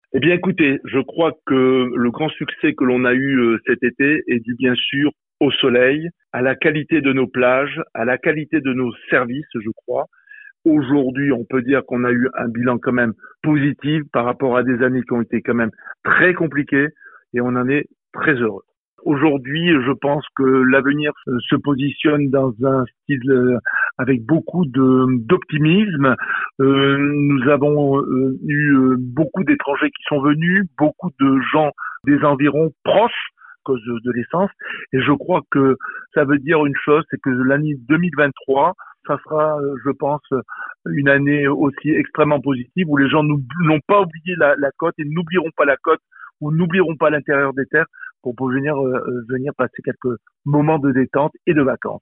Eh bien, écoutez, je crois que le grand succès que l'on a eu cet été est dû bien sûr au soleil, à la qualité de nos plages, à la qualité de nos services, je crois. Aujourd'hui, on peut dire qu'on a eu un bilan quand même positif par rapport à des années qui ont été quand même très compliquées et on en est très heureux. Aujourd'hui, je pense que l'avenir se positionne dans un style avec beaucoup d'optimisme. Nous avons eu beaucoup d'étrangers qui sont venus, beaucoup de gens des environs proches à cause de l'essence. Et je crois que ça veut dire une chose, c'est que l'année 2023, ça sera, je pense, une année aussi extrêmement positive où les gens n'ont pas oublié la côte et n'oublieront pas la côte ou n'oublieront pas l'intérieur des terres pour venir passer quelques moments de détente et de vacances.